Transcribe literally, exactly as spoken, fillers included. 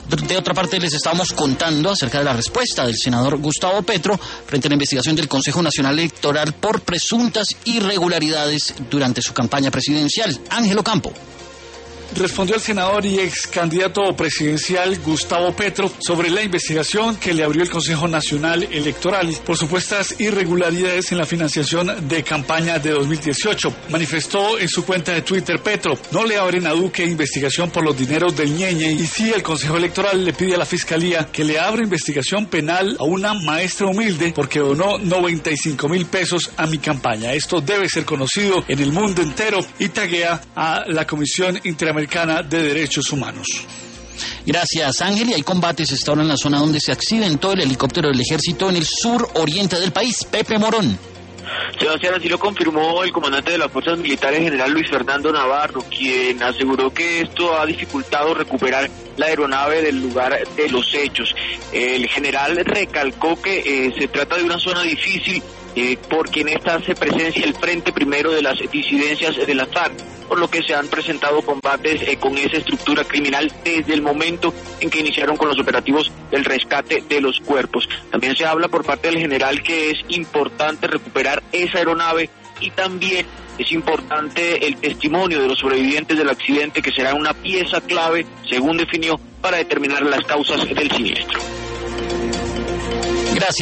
De otra parte, les estábamos contando acerca de la respuesta del senador Gustavo Petro frente a la investigación del Consejo Nacional Electoral por presuntas irregularidades durante su campaña presidencial. Ángel Ocampo. Respondió el senador y ex candidato presidencial Gustavo Petro sobre la investigación que le abrió el Consejo Nacional Electoral por supuestas irregularidades en la financiación de campaña de dos mil dieciocho. Manifestó en su cuenta de Twitter: Petro, no le abren a Duque investigación por los dineros del Ñeñe, y sí, el Consejo Electoral le pide a la Fiscalía que le abra investigación penal a una maestra humilde porque donó noventa y cinco mil pesos a mi campaña. Esto debe ser conocido en el mundo entero, y taguea a la Comisión Interamericana de Derechos Humanos. Gracias, Ángel. Y hay combates esta hora en la zona donde se accidentó el helicóptero del ejército en el sur oriente del país. Pepe Morón. Sebastián, así lo confirmó el comandante de las fuerzas militares, general Luis Fernando Navarro, quien aseguró que esto ha dificultado recuperar la aeronave del lugar de los hechos. El general recalcó que eh, se trata de una zona difícil eh, porque en esta hace presencia el frente primero de las disidencias de la FARC, por lo que se han presentado combates eh, con esa estructura criminal desde el momento en que iniciaron con los operativos del rescate de los cuerpos. También se habla por parte del general que es importante recuperar esa aeronave, y también es importante el testimonio de los sobrevivientes del accidente, que será una pieza clave, según definió, para determinar las causas del siniestro.